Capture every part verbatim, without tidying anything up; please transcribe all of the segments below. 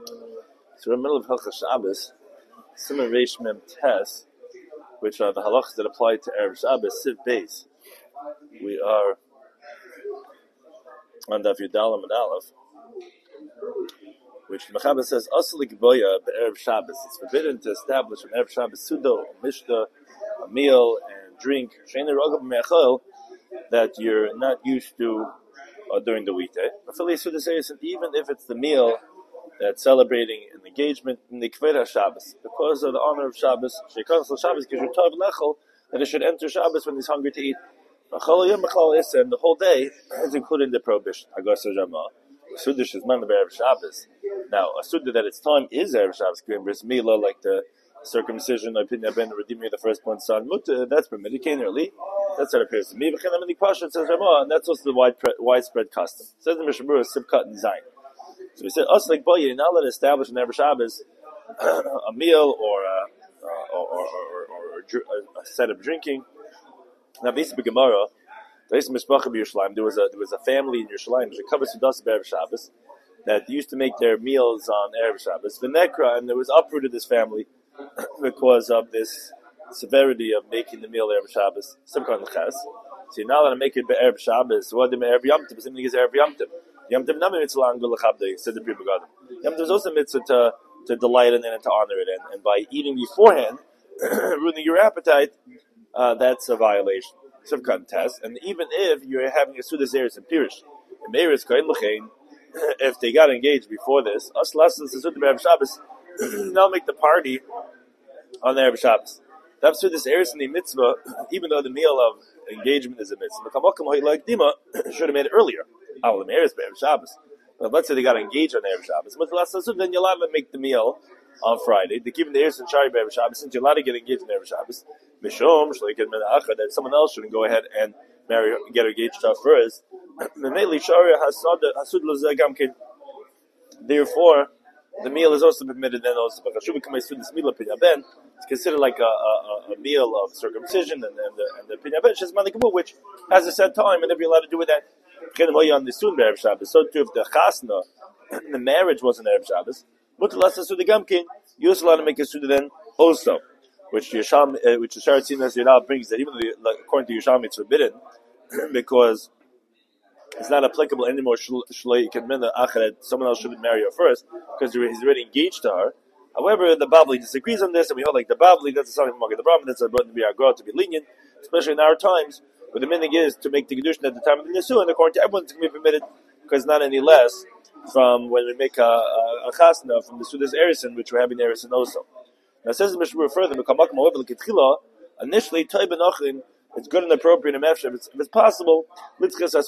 So we're in the middle of Hilchos Shabbos, Siman Reish Mem Tes, which are the halachas that apply to Erev Shabbos, Siv Beis. We are on Daf Yudalam and Aleph, which the Mechaber says, Asalik Boya Erev Shabbos. It's forbidden to establish an Erev Shabbos Sudo, a Mishta, a meal, and drink, that you're not used to uh, during the weekday. Even if it's the meal that's celebrating an engagement in the Kved Shabbos, because of the honor of Shabbos, that it should enter Shabbos when he's hungry to eat. And the whole day is included in the prohibition. Sudish is man of Erev Shabbos. Now, a Suda that its time is Erev Shabbos, bris Mila, like the circumcision, opinion ben redeeming the firstborn son, muta, that's permitted, can't really. That's what appears to me. And that's also the wide, widespread custom. It says in Mishabura, Sivkat and Zayin. So we said, us like boy, you're not allowed to establish in Erev Shabbos a meal or a, or, or, or, or a set of drinking. Now, basically, Gemara, there was a there was a family in Yerushalayim, there's a Kavah Sudas of Erev Shabbos, that used to make their meals on Erev Shabbos. The Nekra, and there was uprooted this family because of this severity of making the meal Erev Shabbos. Simchan L'ches. So you're not allowed to make it Erev Shabbos. What do Erev Yom Tov? Something is Erev Yom Tov. Yom Tov Nami Mitzvah Angul L'chabdei, said the Pri Megadim. Yom Tov is also mitzvah to, to delight in it and to honor it. And, and by eating beforehand, ruining your appetite, uh, that's a violation. Simchan test. And even if you're having a Sudas Eretz and Pirish, if they got engaged before this, us lessons the Sudas Erev Shabbos, they'll make the party on the Erev Shabbos. That's through this Eretz and the mitzvah, even though the meal of engagement is a mitzvah, should have made it earlier. But let's say they got engaged on Erev Shabbos, then you're allowed to make the meal on Friday. They keep the Eretz and Shari Erev Shabbos, since you're allowed to get engaged on Erev Shabbos, that someone else shouldn't go ahead and marry, get engaged to her first. Therefore, the meal is also permitted then also. Ben, it's considered like a, a, a meal of circumcision and, and the and the pinya ben, which has a set time, and if you're allowed to do it then. So too, if the chasna, the marriage wasn't Erev Shabbos, you're also allowed to make a suda then also, which Yisham, uh, which the Sharat Sinas Yonah brings that even though, the, like, according to Yisham, it's forbidden because it's not applicable anymore. Someone else shouldn't marry her first because he's already engaged to her. However, the Babli disagrees on this, and we hold like the Babli, that's something from the Brahman, that's a to be our God to be lenient, especially in our times, where the meaning is to make the Kedushin at the time of the Nisu, and according to everyone, it's going to be permitted because not any less from when we make a, a, a chasna from the Sudas Erison, which we're having Erison also. Now, it says in Mishnah further, initially, Toy Benochin, it's good and appropriate in Efshah, if it's possible, to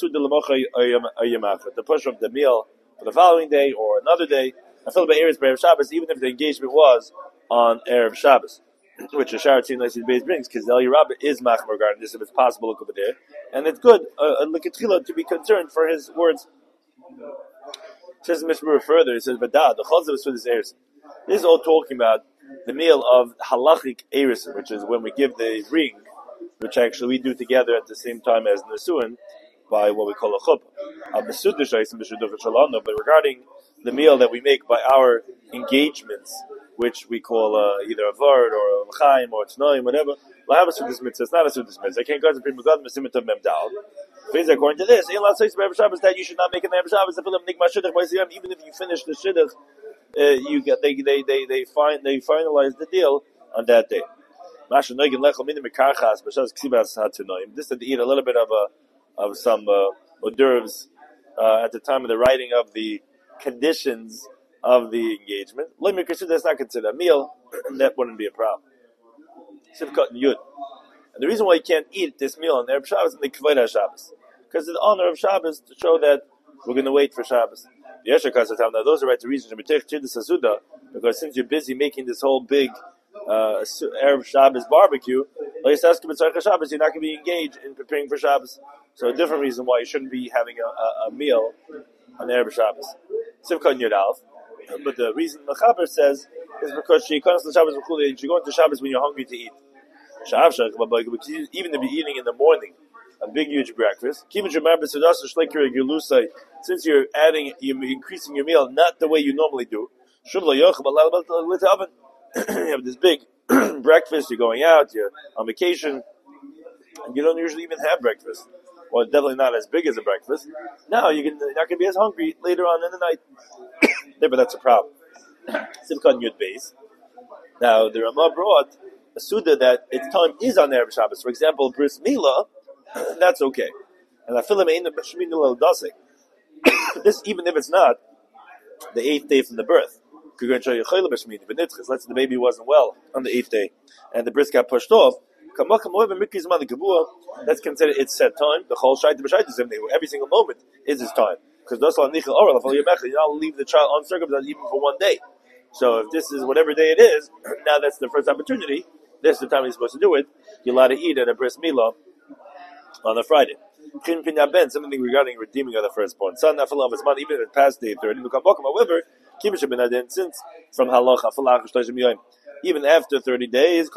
push up the meal for the following day or another day, I feel about Eretz Erev Shabbos, even if the engagement was on Erev Shabbos, which the Sharat Tzin Base brings, because the El Yerabah is machmer regarding this, if it's possible, look over there, and it's good, uh, to be concerned for his words. It says Mishmur further, he says, Vada, the Chazal for this Eretz. This is all talking about the meal of halachic Eretz, which is when we give the ring, which actually we do together at the same time as Nesuin, by what we call a chuppah. But regarding the meal that we make by our engagements, which we call uh, either a vard or a l'chaim or t'noim, whatever, it's not a sudas mitzvah. I can't go to the Pri Megadim Mesimit of Memdal. According to this, that you should not make an Erev Shabbos even if you finish the shidduch, uh, you get they they they they find they finalize the deal on that day. This is to eat a little bit of a of some uh, hors d'oeuvres uh, at the time of the writing of the conditions of the engagement. That's not considered a meal, and that wouldn't be a problem. Sivkat and Yud. And the reason why you can't eat this meal on Erev Shabbos is the Kvod HaShabbos, because the honor of Shabbos to show that we're going to wait for Shabbos. Now those are right the reasons because since you're busy making this whole big uh, Erev Shabbos barbecue, you're not going to be engaged in preparing for Shabbos. So a different reason why you shouldn't be having a, a, a meal on Erev Shabbos. Sivkat Yud Alf. But the reason the Chaber says is because she comes to Shabbos and she goes to Shabbos when you're hungry to eat. Even to be eating in the morning, a big huge breakfast. Since you're adding, you're increasing your meal not the way you normally do. You have this big breakfast, you're going out, you're on vacation, and you don't usually even have breakfast. Well, definitely not as big as a breakfast. Now you can, you're not going to be as hungry later on in the night. Yeah, but that's a problem. Simchan Yud Beis. Now, the Ramah brought a Suda that its time is on Erev Shabbos. For example, Bris Milah, that's okay. And Afilim Ein Shmini Lo Dasik. This, even if it's not the eighth day from the birth. Let's say the baby wasn't well on the eighth day, and the bris got pushed off. That's considered its set time. The whole shayt every single moment is his time. Because you're not leave the child uncircumcised even for one day. So if this is whatever day it is, now that's the first opportunity. This is the time he's supposed to do it. You're allowed to eat at a bris milah on a Friday. Something regarding redeeming of the firstborn son, even if it passed day thirty. However, since from halacha, even after thirty days,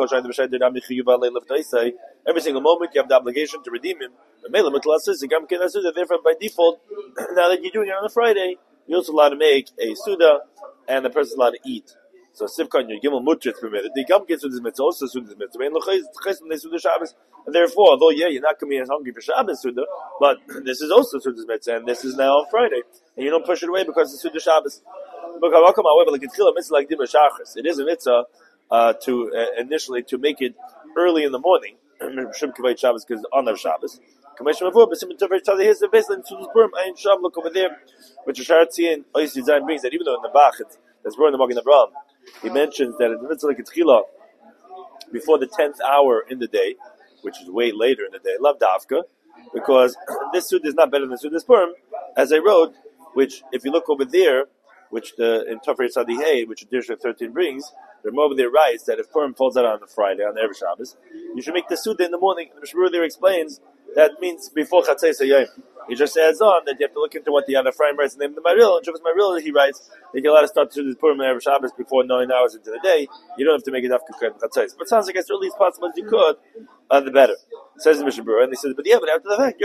every single moment you have the obligation to redeem him. Therefore, by default, now that you're doing it on a Friday, you're also allowed to make a suda, and the person's allowed to eat. So sifkan your gimel mutra is permitted. The gam gets with this mitzvah, also suda this mitzvah. And therefore, although yeah, you're not going to be as hungry for Shabbos suda, but this is also suda mitzvah, and this is now on Friday, and you don't push it away because it's suda Shabbos. However, like it's like it is a mitzvah uh, to uh, initially to make it early in the morning. Shabbos because on of Shabbos. Here's the baseline. Look over there, which Shartzian Ois Design brings that even though in the Bach it's that's brought in the Magen Avraham, he mentions that in the mitzvah like it's chila before the tenth hour in the day, which is way later in the day, love dafka, because this suit is not better than Suda sperm, as I wrote, which if you look over there, which the in Tafrei Sadihei, which Edition thirteen brings, the Rambam over there writes that if Purim falls out on a Friday, on the Erev Shabbos, you should make the Suda in the morning. And the Mishmur there explains that means before Chatzei Sayayim. He just adds on that you have to look into what the other Ephraim writes in the name of the Maril. And Shuvas Maril, he writes that you're allowed to start Suda Purim and Erev Shabbos before nine hours into the day. You don't have to make it after Chatzei. But it sounds like as early as possible as you could, uh, the better. It says the Mishmur, and he says, but yeah, but after the fact,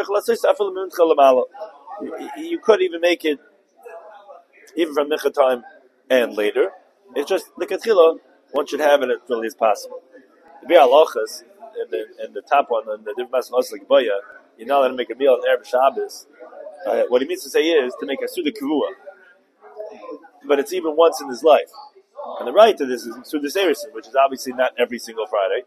you, you could even make it even from Mincha time and later. It's just the Katchila, one should have it as early as possible. The Biur Halachos, in the, in the top one, in the Divrei Masos like Baya, you're not allowed to make a meal on Erev Shabbos. Uh, what he means to say is to make a Suda Kavua. But it's even once in his life. And the right to this is Suda Seirison, which is obviously not every single Friday.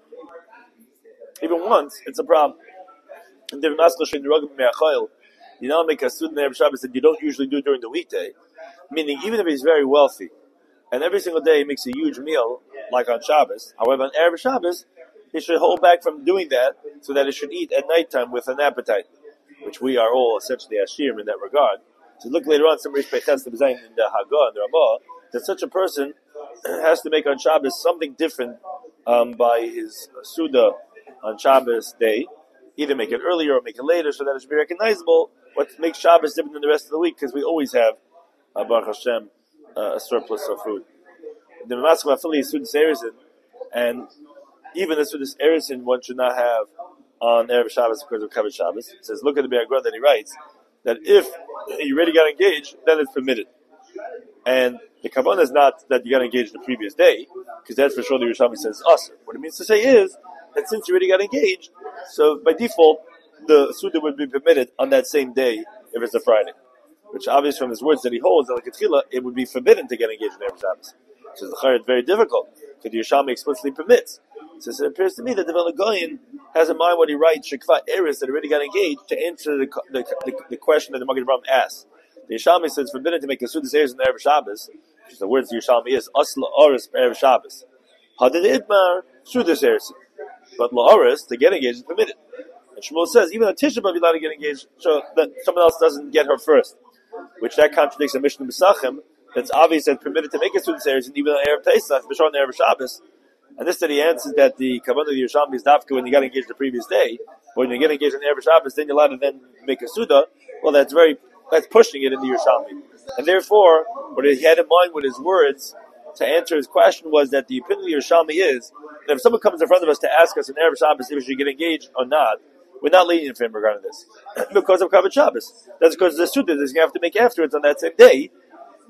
Even once, it's a problem. And Divrei Masos in the Rogim Me'achayil, you now make a Suda on Erev Shabbos that you don't usually do during the weekday. Meaning, even if he's very wealthy, and every single day he makes a huge meal, like on Shabbos, however, on Erev Shabbos, he should hold back from doing that, so that he should eat at nighttime with an appetite, which we are all essentially Ashir in that regard. So look later on, some Rishpeiches in the Haggah and the Ramah, that such a person has to make on Shabbos something different um, by his Suda on Shabbos day, either make it earlier or make it later, so that it should be recognizable what makes Shabbos different than the rest of the week, because we always have Uh, Baruch Hashem, uh, a surplus of food. The Maskell affiliate is Sudas Erison, and even the Sudas Erison one should not have on Erev Shabbos because of Kavod Shabbos. It says, look at the Biur Haggadah that he writes, that if you already got engaged, then it's permitted. And the Kavanah is not that you got engaged the previous day, because that's for sure the Yerushalmi says Asr. What it means to say is, that since you already got engaged, so by default, the Suda would be permitted on that same day if it's a Friday. Which obvious from his words that he holds that like Tchila, it would be forbidden to get engaged in Erev Shabbos. So the Chayr is very difficult because the Yerushalmi explicitly permits. So it appears to me that the Vilna Gaon has in mind what he writes Shekva Eris that already got engaged to answer the the, the, the question that the Magen Avraham asks. The Yerushalmi says it's forbidden to make a Sudas Eris in Erev Shabbos, which is the words the Yerushalmi is Asla Oris Erev Shabbos. Hadid Idmar Sudas Eris, but La Oris to get engaged is permitted. And Shmuel says even a Tisha B'av you're allowed to get engaged, so that someone else doesn't get her first. Which that contradicts the Mishnah Mesachim. That's obvious that it's permitted to make a Sudas Eris and even on Erev Pesach, especially on Erev Shabbos. And this that he answers that the Kavanah of the Yerushalmi is dafka when you got engaged the previous day. But when you get engaged on Erev Shabbos, then you're allowed to then make a Suda. Well, that's very that's pushing it in the Yerushalmi. And therefore, what he had in mind with his words to answer his question was that the opinion of the Yerushalmi is that if someone comes in front of us to ask us on Erev Shabbos if we should get engaged or not, we're not lenient for him regarding this. Because of Kavod Shabbos. That's because the Suda is going to have to make afterwards on that same day.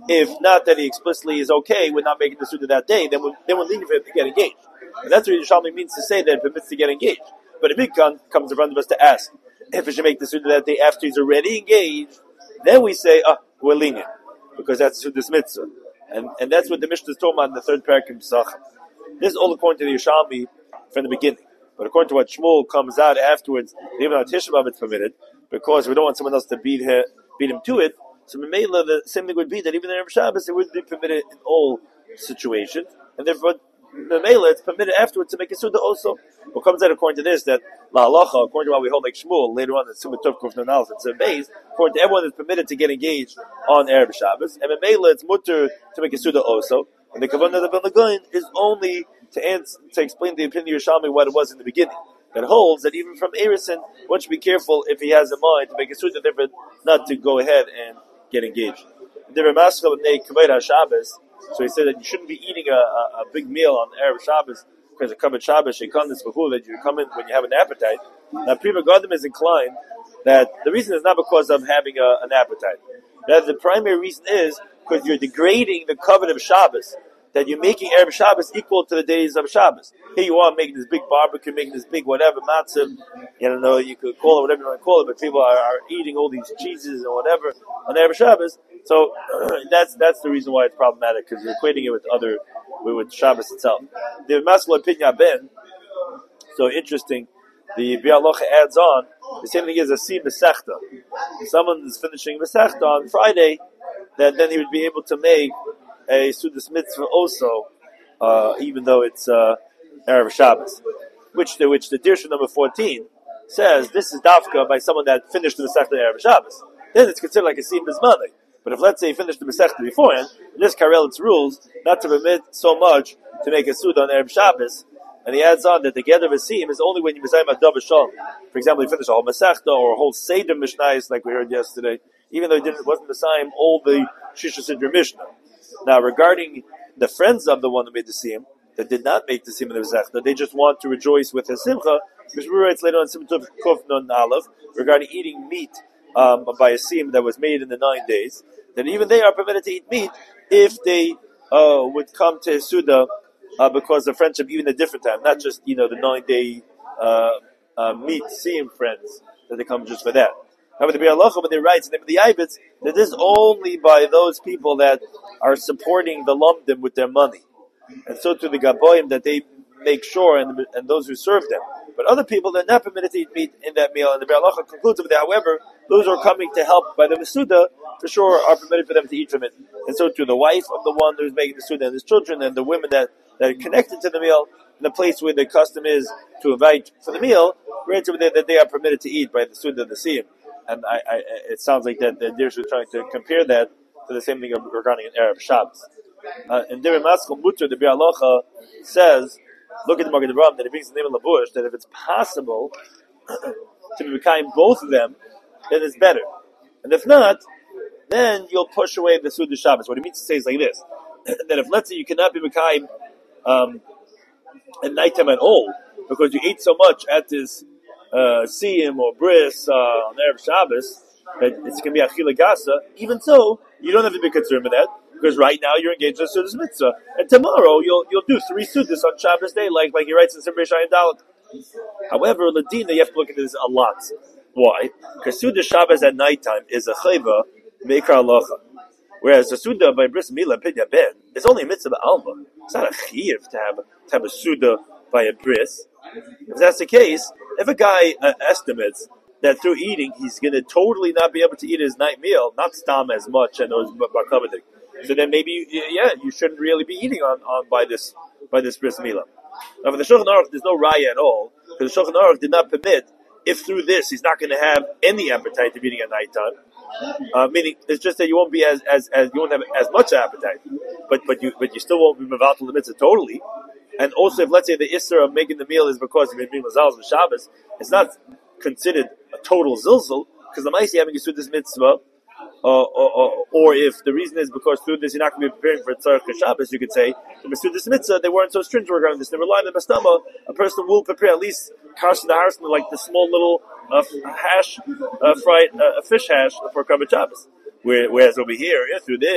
If not that he explicitly is okay with not making the Suda that day, then we're, then we're leaving for him to get engaged. And that's what Yerushalmi means to say that it permits to get engaged. But if it comes in front of us to ask if he should make the Suda that day after he's already engaged, then we say, oh, we're lenient. Because that's Suda's mitzvah. And and that's what the Mishnah is talking about in the third parak in Pesach. This is all according to the Yerushalmi from the beginning. But according to what Shmuel comes out afterwards, even on Tisha B'Av it's permitted, because we don't want someone else to beat her, beat him to it. So Memela, the same thing would be that even in Erev Shabbos, it would be permitted in all situations. And therefore, Memela, it's permitted afterwards to make a Suda also. What comes out according to this, that La Halacha, according to what we hold like Shmuel, later on in Summa Tov Kuf Nun Aleph, it's based, according to everyone, it's permitted to get engaged on Erev Shabbos. And Memela, it's mutter to make a Suda also. And the Kavanah of the Ben Lagoin is only to answer, to explain the opinion of Yerushalmi what it was in the beginning. That holds that even from Erison, one should be careful if he has a mind to make a Suda different, not to go ahead and get engaged. So he said that you shouldn't be eating a, a, a big meal on Erev Shabbos because of Kabbat Shabbos, Shekandis B'hu, that you come in when you have an appetite. Now, Prima Godim is inclined that the reason is not because of having a, an appetite. That the primary reason is because you're degrading the covenant of Shabbos. That you're making Erev Shabbos equal to the days of Shabbos. Here you are making this big barbecue, making this big whatever, matzah, you don't know, you could call it whatever you want to call it, but people are, are eating all these cheeses and whatever on Erev Shabbos. So that's that's the reason why it's problematic, because you're equating it with other, with Shabbos itself. The Maskul Opinion Ben, so interesting, the Biur Halacha adds on, the same thing is a Sim Masechta. If someone is finishing Masechta on Friday, then, then he would be able to make a Sudas Mitzvah also, uh, even though it's uh, Erev Shabbos. Which the, which the Dirshu number fourteen says, this is Dafka by someone that finished the Masechta Erev Shabbos. Then it's considered like a Sim Bismani. But if, let's say, he finished the Masechta beforehand, in this Karel it's rules not to permit so much to make a Suda on Erev Shabbos. And he adds on that the Gather Vasim is only when you Mizayim Adav Shalom. For example, he finished a whole Masechta or a whole Seder Mishnayos, like we heard yesterday, even though he didn't, wasn't Mizayim all the Shisha Sidra Mishnah. Now, regarding the friends of the one who made the Siyam, that did not make the Siyam in the Masechta, they just want to rejoice with his Simcha, because we writes later on Simcha Tov Kuf Nun Aleph, regarding eating meat um, by a Siyam that was made in the nine days, that even they are permitted to eat meat if they uh, would come to Suda uh, because of friendship, even a different time, not just, you know, the nine-day uh, uh, meat Siyam friends, that they come just for that. However, the Biur Halacha, when they write in the Yibitz, that this is only by those people that are supporting the Lumdim with their money. And so to the Gaboim, that they make sure, and, and those who serve them. But other people, they're not permitted to eat meat in that meal. And the Biur Halacha concludes with that, however, those who are coming to help by the Masuda, for sure, are permitted for them to eat from it. And so to the wife of the one who's making the Suda and his children, and the women that, that are connected to the meal, in the place where the custom is to invite for the meal, right, that they are permitted to eat by the Suda and the Siyam. And I, I, it sounds like that the Dirsh is trying to compare that to the same thing regarding an Erev Shabbos. Uh, in Divrei Maskul Mutter, the Biur Halacha says, look at the Magen Avraham, that he brings the name of Labush, that if it's possible to be Mekayim both of them, then it's better. And if not, then you'll push away the Suda Shabbos. What he means to say is like this, that if, let's say, you cannot be Mekayim um, at nighttime at all, because you ate so much at this Uh, Siyam or Bris uh, on Erev Shabbos, that it's going to be Achila Gasa. Even so, you don't have to be concerned with that, because right now you're engaged in Sudas Mitzvah, and tomorrow you'll you'll do three Sudas on Shabbos day, like like he writes in Simrei Shayin Dalet. However, Ladina, you have to look at this a lot. Why? Because Sudas Shabbos at nighttime is a chayva meikar halacha, whereas the Suda by Bris Mila Pinya Ben is only a mitzvah alma. It's not a chiv to have to have a Suda by a Bris. If that's the case, if a guy uh, estimates that through eating he's going to totally not be able to eat his night meal, not stam as much, and those bakavadik, so then maybe yeah, you shouldn't really be eating on, on by this by this bris milah. Now for the Shulchan Aruch, there's no raya at all, because the Shulchan Aruch did not permit if through this he's not going to have any appetite of eating at nighttime. Uh, meaning it's just that you won't be as, as as you won't have as much appetite, but but you but you still won't be mevatel the mitzvah totally. And also, if let's say the Isser of making the meal is because you've been being Mazals with Shabbos, it's not considered a total zilzal, because the Maisi having a Sudas Mitzvah, uh, or, or, or if the reason is because through this you're not going to be preparing for Tzarech Shabbos, you could say, the Sudas Mitzvah, they weren't so stringent regarding this. They rely on the Bastama, a person will prepare at least Karsh the Harson, like the small little uh, hash, uh, fried, uh, fish hash for Kabbat Shabbos. Whereas over here, yeah, through this,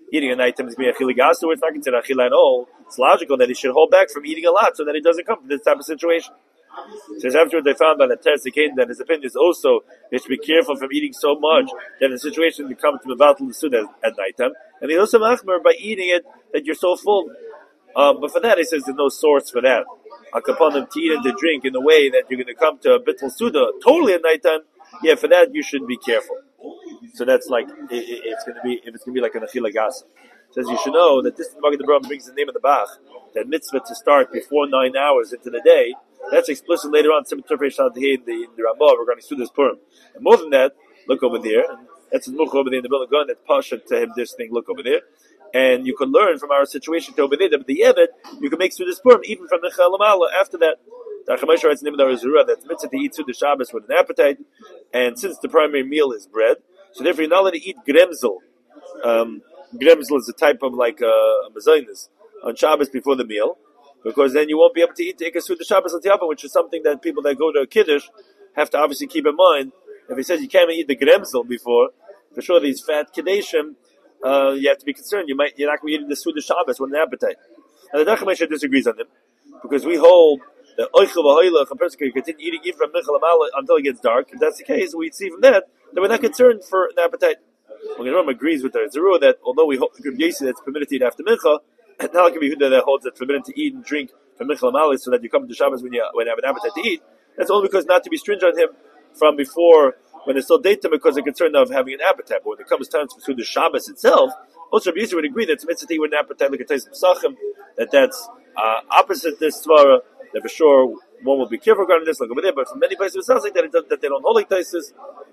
eating at night time is being achila gasu, it's not considered achila at all. It's logical that he should hold back from eating a lot so that he doesn't come to this type of situation. Says afterwards they found by the test again that his opinion is also you should be careful from eating so much that in a situation you come to mevatel the suda at nighttime, and he also machmer by eating it that you're so full. Um, but for that, he says there's no source for that. Upon them to eat and to drink in the way that you're going to come to a bittul suda totally at nighttime. Yeah, for that you should be careful. So that's like it, it, it's going to be if it's going to be like an achila gasa. Says you should know that this Magid Abraham brings the name of the Bach that mitzvah to start before nine hours into the day. That's explicit later on in the in the Ramah regarding Sudas Purim. And more than that, look over there. And that's his much over there in the Bill Gun. That's pasha to him. This thing, look over there. And you can learn from our situation to over there that the Yevet, you can make Sudas Purim even from the Chalamala after that. The Achamash writes in the name of the Arizurah that's mitzvah to eat Sudas Shabbos with an appetite. And since the primary meal is bread, so therefore you're not allowed to eat gremzel. Um, gremzel is a type of like uh, a mezainis on Shabbos before the meal, because then you won't be able to eat Ikasud the Shabbos Latiyapa, which is something that people that go to a Kiddush have to obviously keep in mind. If he says you can't eat the gremzel before, for sure these fat Kiddashim, uh, you have to be concerned. You might, you're not going to be eating the Suda Shabbos with an appetite. And the Dachamash disagrees on him, because we hold that Oichel V'Hoylach, a person can continue eating even from Minchal Amal until it gets dark. If that's the case, we see from that that we're not concerned for an appetite. Well, Rambam agrees with the Zerua that although we hold Rabbi Yossi that's permitted to eat after Mincha, and now it can be Huda that holds that forbidden to eat and drink from Minchal Amal so that you come to Shabbos when you, when you have an appetite to eat. That's only because not to be stringent on him from before when it's still daytime because they're concerned of having an appetite. But when it comes time to the Shabbos itself, also Rabbi Yossi would agree that it's mitzvah to eat with an appetite like a taste of Pesachim, that that's uh, opposite this Svara, that for sure one will be careful regarding this, like over there, but from many places it sounds like that, it does, that they don't hold like taisis.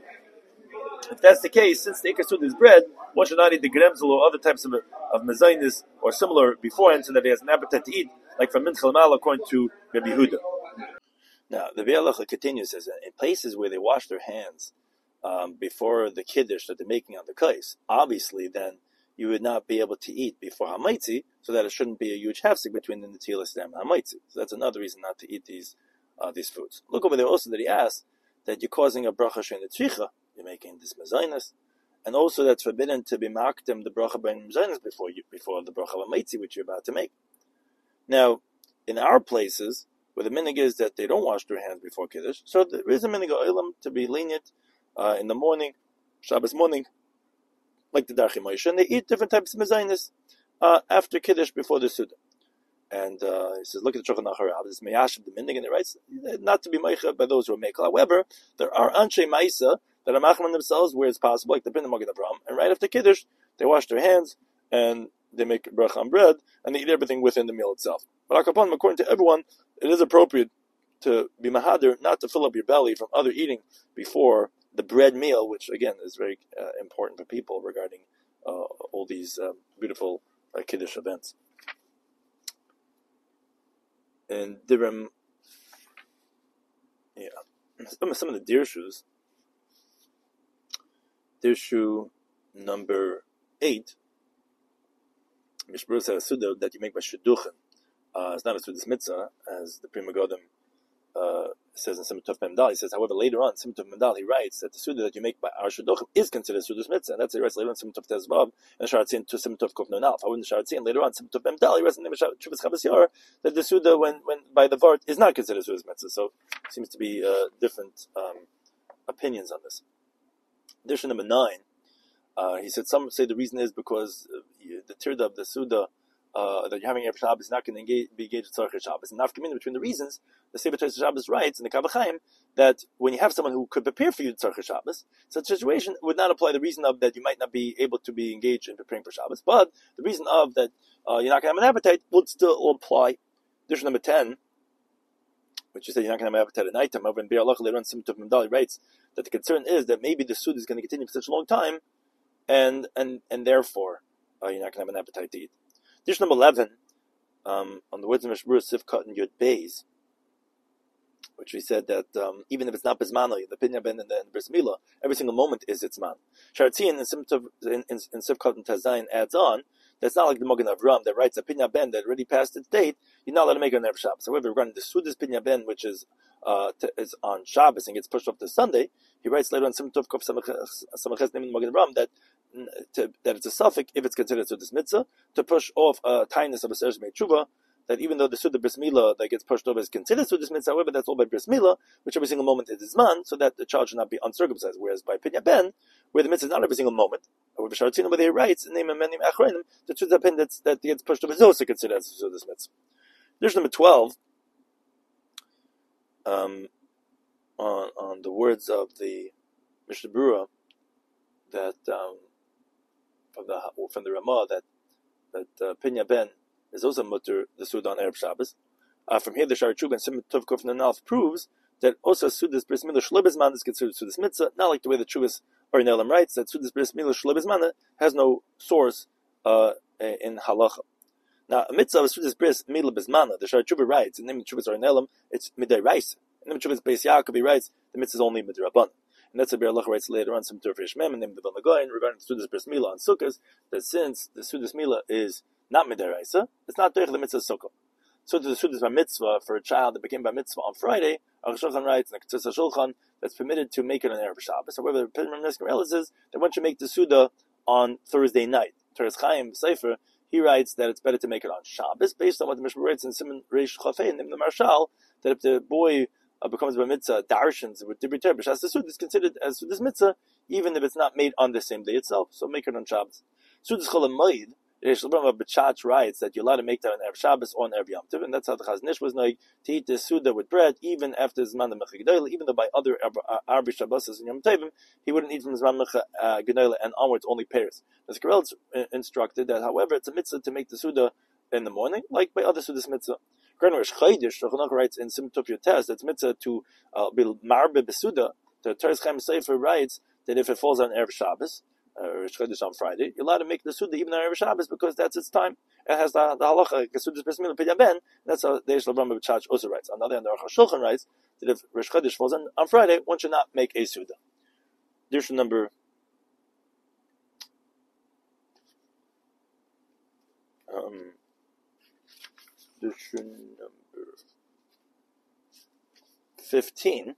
If that's the case, since the Ikasud is bread, one should not eat the gremzel or other types of, of mezainis or similar beforehand so that he has an appetite to eat, like from Minchal Amal according to Rabbi Yehuda. Now, the Ve'alacha continues, says that in places where they wash their hands um, before the Kiddush that they're making on the kais, obviously then you would not be able to eat before Hamaitzi, so that it shouldn't be a huge hefsek between the Netilas Dam and Hamaitzi. So that's another reason not to eat these uh, these foods. Look over there also that he asks that you're causing a bracha shein tzricha, you're making this mezainis, and also that's forbidden to be makdim the bracha ben mezainis before you, before the bracha of Hamaitzi, which you're about to make. Now, in our places, where the minig is that they don't wash their hands before Kiddush, so there is a minig oilam to be lenient uh, in the morning, Shabbos morning, like the Darchei Moshe, and they eat different types of mezainis uh, after Kiddush before the Suda. And uh, he says, look at the Shulchan Aruch Harav, this Meyash of the Mindig, and it writes, not to be meicha by those who are mekel. However, there are Anshe Maisa that are machman themselves where it's possible, like the Bin Magid Avraham, and right after Kiddush, they wash their hands, and they make bracha on bread, and they eat everything within the meal itself. But according to everyone, it is appropriate to be mahadir, not to fill up your belly from other eating before the bread meal, which again is very uh, important for people regarding uh, all these uh, beautiful uh, Kiddush events. And Dirim, yeah, some of the Dirshus, Dirshu number eight, Mishbur says a Suda that you make by Shidduchen. Uh, it's not a Sudas Mitzvah, as the Pri Megadim uh, says in Simon Tov Mem Dal. He says, however, later on, Simon Tov Mem Dal, he writes that the Suda that you make by our Shidduchim is considered Sudas Mitzvah. And that's what he writes later on, Simon Tov Tezvav, and Sharatzin to Simon Tov Kuf Non Alf. However, in Sharatzin, later on, Simon Tov Mem Dal, he writes in the Chuvas Chavas Yor that the Suda, when, when by the Vart, is not considered Sudas Mitzvah. So, it seems to be uh, different um, opinions on this. Edition number nine, uh, he said, some say the reason is because uh, the Tirda of the Suda, Uh, that you're having Erev Shabbos is not going to engage, be engaged in Tzarech Shabbos. And nafka mina between the reasons, the Sefer Tzarech Shabbos writes in the Kavach Chaim that when you have someone who could prepare for you Tzarech Shabbos, such a situation would not apply the reason of that you might not be able to be engaged in preparing for Shabbos, but the reason of that uh, you're not going to have an appetite would still apply. Dish number ten, which is that you're not going to have an appetite at night time. Over in Be'er Lach later on, Simon Tov Mem Dal writes that the concern is that maybe the Sud is going to continue for such a long time, and and and therefore uh, you're not going to have an appetite to eat. Dish number eleven, um, on the words of Mishbur Sivkot and Yud Beis, which we said that um, even if it's not Bismano, the Pinya Ben and the, the Bris Milah, every single moment is its man. Sharatzian in, in, in, in Sivkot and Tazayin adds on, that's not like the Mogen Avram that writes a Pinya Ben that already passed its date, you're not allowed to make it on Erev Shabbos. However, regarding the Sudas Pinya Ben, which is uh, t- is on Shabbos and gets pushed off to Sunday, he writes later on Sim Tov Kov Samachez Name in Mogen Avram that to, that it's a suffix if it's considered Sudas Mitzvah, to push off a tightness of a Seres Mei Tshuva, that even though the Suda Bris Milah that gets pushed over is considered Sudas Mitzvah, however, that's all by Bris Milah, which every single moment is man, so that the child should not be uncircumcised. Whereas by Pinya Ben, where the mitzvah is not every single moment, or with B'Sharatzina, where he writes, in name of many Achronim, the Suda Ben that gets pushed over is also considered as Sudas Mitzvah. There's number twelve, um, on, on the words of the Mishnah Berurah, that, um, from the, from the Ramah, that, that, uh, Pinya Ben is also mutter the Suda on Erev Shabbos. Uh, from here, the Shari Chub and Sim Tov Kuf Nanalf proves that also Sudas Bris Milah Shlebizman is considered Sudas Mitzvah, not like the way the Chuvas or Nelam writes, that Sudas Bris Milah Shlebizman has no source uh, in Halacha. Now, a mitzvah of Sudas Bris Milah Bizmana, the Shari Chub writes, in the name of Chuvas or Nelam, it's Midai Reis. In the name of Chuvas Beis Yaakov, he writes, the mitzvah is only Midrabban. And that's what Be'er Halacha writes later on, some Turfish Mem, in the name of the Vilna Gaon, regarding the Sudas Bris Milah on Sukkot, that since the Sudas Milah is not midaraisa, it's not doich the mitzvah sukkah. So to the sudas by mitzvah for a child that became by mitzvah on Friday, Aruch Shulchan writes in the Ketzos Shulchan that's permitted to make it on Erev Shabbos. However, the Pidyon Neskim says that one should make the suda on Thursday night. Teres Chaim Sefer, he writes that it's better to make it on Shabbos, based on what the Mishnah writes in Simon Reish Chafei and the Marshal, that if the boy uh, becomes by mitzvah darshans with Dibri Ter B'Shas the suda is considered as sudas mitzvah, even if it's not made on the same day itself. So make it on Shabbos. Sudas Chol HaMoed, Reish B'Chach writes that you're allowed to make that on Erev Shabbos or on Erev Yom Tov, and that's how the Chazon Ish was like to eat the Suda with bread, even after Zman Mecha Gedolah, even though by other Arbi Shabbos and Yom Tovim, he wouldn't eat from Zman Mecha Gedolah and onwards only pairs. The Skarel instructed that, however, it's a mitzvah to make the Suda in the morning, like by other Sudas mitzvah. Grenorish Chaydish, Shulchan writes in Sim Tov Yotes, that's mitzvah to uh, be Marbe Besuda. The Teres Chaim Sefer writes that if it falls on Erev Shabbos, or Chodesh on Friday, you're allowed to make the Suda even on Erev Shabbos because that's its time. It has the, the halacha, Suda's Bris Milah Pidyon Ben, that's how the Reish L'Brama B'Chach also writes. On the other hand, the Aruch Shulchan writes that if Rosh Chodesh falls on, on Friday, one should not make a Suda. Dirshu number um, Dirshu number fifteen.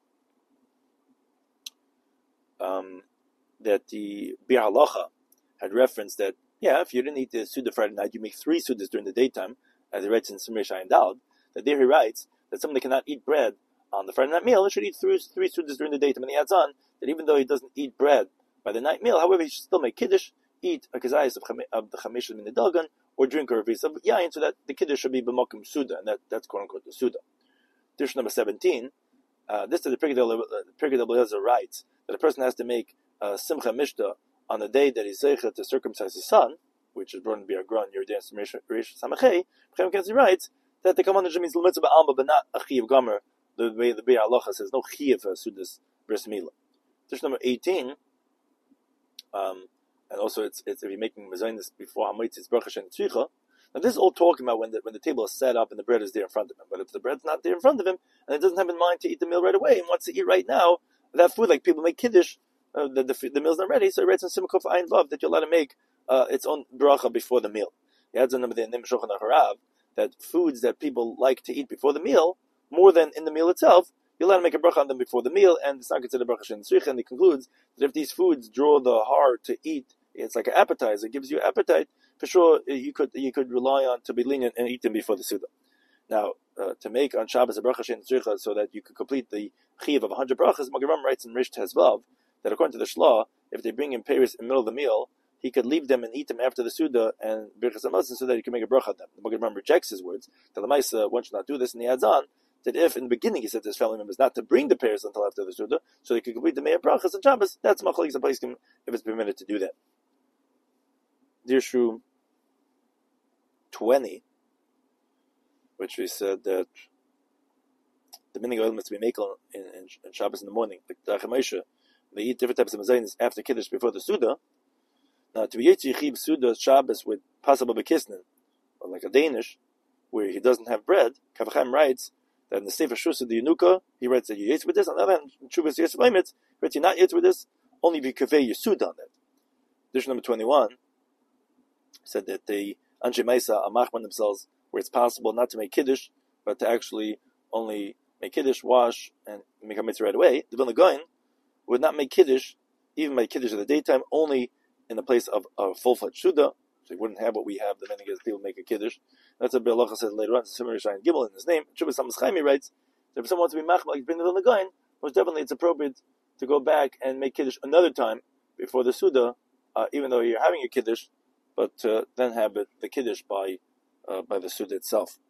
Um, that the Bir Halacha had referenced that, yeah, if you didn't eat the Suda Friday night, you make three Sudas during the daytime, as he writes in Simrei Shayin Dal, that there he writes that someone that cannot eat bread on the Friday night meal, he should eat three, three Sudas during the daytime. And he adds on that even though he doesn't eat bread by the night meal, however, he should still make Kiddush, eat a Kazayas of, of the Chamishim in the Dagan, or drink a Revis of Yain, so that the Kiddush should be B'mokum Suda, and that, that's quote unquote the Suda. Dish number seventeen, uh, this is the Pirkei Eliezer writes that a person has to make Uh, Simcha Mishta on the day that he's zeicha to circumcise his son, which is brought in Biagron, Yerdan Reish Samachei. He writes that the command means l'mitzvah ba'alma, but not a chiyav gomer. The way the Bir Halacha says no chiyav for sudas bris milah. Dish number eighteen, um, and also it's, it's if you're making mezainis before hamitz, it's bracha shen tzricha. Now this is all talking about when the when the table is set up and the bread is there in front of him. But if the bread's not there in front of him and it doesn't have in mind to eat the meal right away and wants to eat right now, that food, like people make kiddush. Uh, the, the the meal's not ready, so he writes in Simcha Kuf Ayin Vav that you're allowed to make uh, its own bracha before the meal. He adds a number there in Shulchan Aruch that foods that people like to eat before the meal, more than in the meal itself, you're allowed to make a bracha on them before the meal, and it's not considered bracha shen tzricha. And he concludes that if these foods draw the heart to eat, it's like an appetizer, it gives you appetite, for sure you could you could rely on to be lenient and eat them before the Suda. Now, uh, to make on Shabbos a bracha shen tzricha so that you could complete the chiyuv of one hundred brachas, Magaram writes in Rish Tezvav that according to the Shlah, if they bring in Paris in the middle of the meal, he could leave them and eat them after the Suda and Birchas HaMazon so that he can make a bracha on them. The Magen rejects his words. The Lamaisa, one should not do this, and he adds on that if in the beginning he said to his family members not to bring the Paris until after the Suda, so they could complete the Meir brachas and Shabbos, that's Machlokes HaPoskim if it's permitted to do that. Dirshu twenty, which we said that the meaning of elements to be makel in, in, in Shabbos in the morning, like the Moshe, they eat different types of mezainis after Kiddush before the Suda. Now, to be Yetzi Yichib Suda Shabbos with possible Bekisnin, or like a Danish, where he doesn't have bread, Kavachim writes that in the Sefer Shusa the Yenuka, he writes that you Yetzi with this. On the other hand, Chuvas Yetzi Vaimitz, he writes you're not Yetzi with this, only if you kaveh your Suda on that. Edition number twenty-one said that the Anshe Maisa Amachman themselves, where it's possible not to make Kiddush, but to actually only make Kiddush, wash, and make a mitzvah right away. The Vilna Gaon would not make Kiddush, even by Kiddush in the daytime, only in the place of a full-fledged Suda, so he wouldn't have what we have, the many people make a Kiddush. That's what Be'alacha says later on, Simmer Yishayin Gimel in his name. Shuvah Samas Chaimi writes, that if someone wants to be Machmal, like Ben Nagain, most definitely it's appropriate to go back and make Kiddush another time before the Suda, uh, even though you're having a Kiddush, but uh, then have it, the Kiddush by uh, by the Suda itself.